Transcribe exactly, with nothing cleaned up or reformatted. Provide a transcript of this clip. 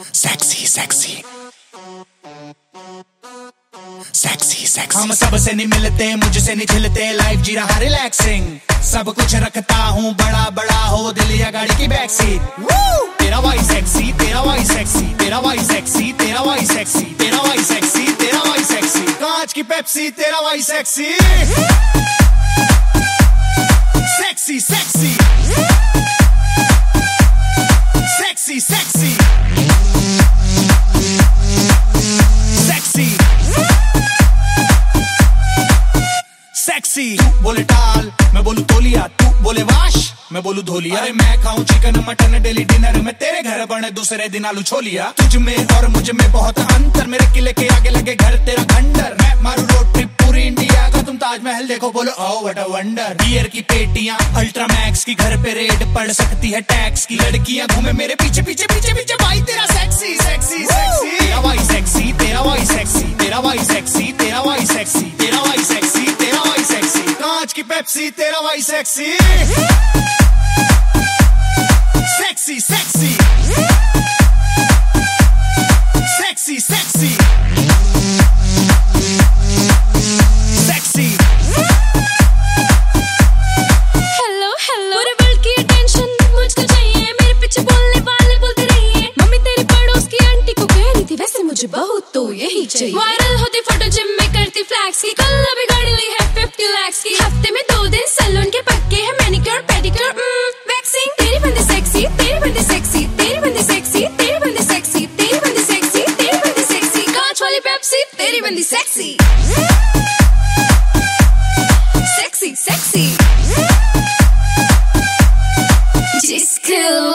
Sexy sexy sexy sexy. हम सबसे नहीं मिलते, मुझसे नहीं खिलते, लाइफ जी रहा रिलैक्सिंग। सब कुछ रखता हूँ बड़ा बड़ा, हो दिल या गाड़ी की बैक सीट। तेरा वाई सेक्सी, तेरा वाई सेक्सी, तेरा वाई सेक्सी, तेरा वाई सेक्सी, तेरा वाई सेक्सी, तेरा वाई सेक्सी। कांच की पेप्सी, तेरा वाई sexy sexy sexy sexy sexy sexy sexy. तू बोले टाल, मैं बोलूं तोलिया, तू बोले वाश, मैं बोलूं धोलिया। अरे मैं खाऊं चिकन मटन डेली डिनर में, तेरे घर बने दूसरे दिन आलू छोलिया। तुझ में और मुझ में बहुत अंतर, मेरे किले के आगे लगे घर तेरा खंडर। मैं मारू रोड ट्रिप पूरी इंडिया का, तुम ताजमहल देखो बोलो oh what a wonder. Beer की पेटियां अल्ट्रा मैक्स की, घर पे रेड पड़ सकती है टैक्स की। लड़कियां घूमे मेरे पीछे पीछे पीछे पीछे, भाई तेरा सेक्सी सेक्सी सेक्सी। तेरा वाई सेक्सी, तेरा वाई सेक्सी, तेरा वाई सेक्सी, तेरा वाई सेक्सी, तेरा वाई सेक्सी, तेरा वाई सेक्सी। कांच की पेप्सी, तेरा वाई sexy sexy sexy sexy sexy sexy. Hello hello, पूरे वर्ल्ड की अटेंशन मुझको चाहिए, मेरे पीछे बोलने वाले बोलते रहिए। मम्मी तेरी पड़ोस की आंटी को कह रही थी, वैसे मुझे बहुत तो यही चाहिए। वायरल होती फोटो, जिम में करती फ्लैक्स की, कल अभी गाड़ी ली है फिफ्टी लाख की। हफ्ते में दो दिन सैलून के पक्के हैं, मैनिक्योर पेडिक्योर वैक्सिंग। तेरी बंदी सेक्सी, तेरी बंदी सेक्सी, तेरी बंदी सेक्सी, तेरी बंदी सेक्सी, तेरी बंदी सेक्सी, तेरी बंदी सेक्सी। कांच वाली पेप्सी, तेरी बंदी सेक्सी सेक्सी सेक्सी। जिसको